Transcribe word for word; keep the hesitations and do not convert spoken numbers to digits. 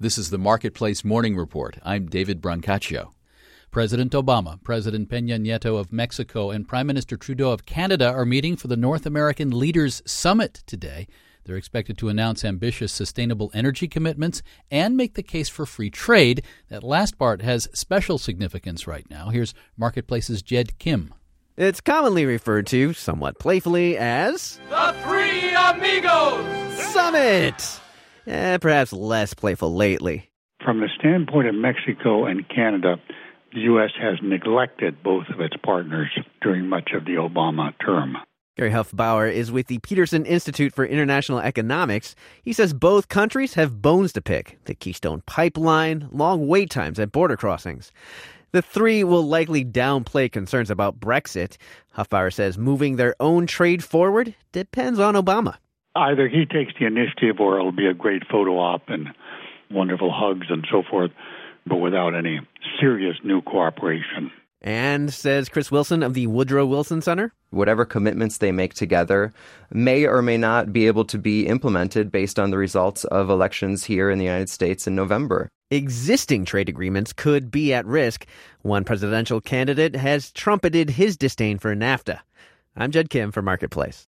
This is the Marketplace Morning Report. I'm David Brancaccio. President Obama, President Peña Nieto of Mexico, and Prime Minister Trudeau of Canada are meeting for the North American Leaders Summit today. They're expected to announce ambitious sustainable energy commitments and make the case for free trade. That last part has special significance right now. Here's Marketplace's Jed Kim. It's commonly referred to, somewhat playfully, as the Three Amigos Summit. Eh, perhaps less playful lately. From the standpoint of Mexico and Canada, the U S has neglected both of its partners during much of the Obama term. Gary Huffbauer is with the Peterson Institute for International Economics. He says both countries have bones to pick: the Keystone Pipeline, long wait times at border crossings. The three will likely downplay concerns about Brexit. Huffbauer says moving their own trade forward depends on Obama. Either he takes the initiative or it'll be a great photo op and wonderful hugs and so forth, but without any serious new cooperation. And, says Chris Wilson of the Woodrow Wilson Center, whatever commitments they make together may or may not be able to be implemented based on the results of elections here in the United States in November. Existing trade agreements could be at risk. One presidential candidate has trumpeted his disdain for NAFTA. I'm Jed Kim for Marketplace.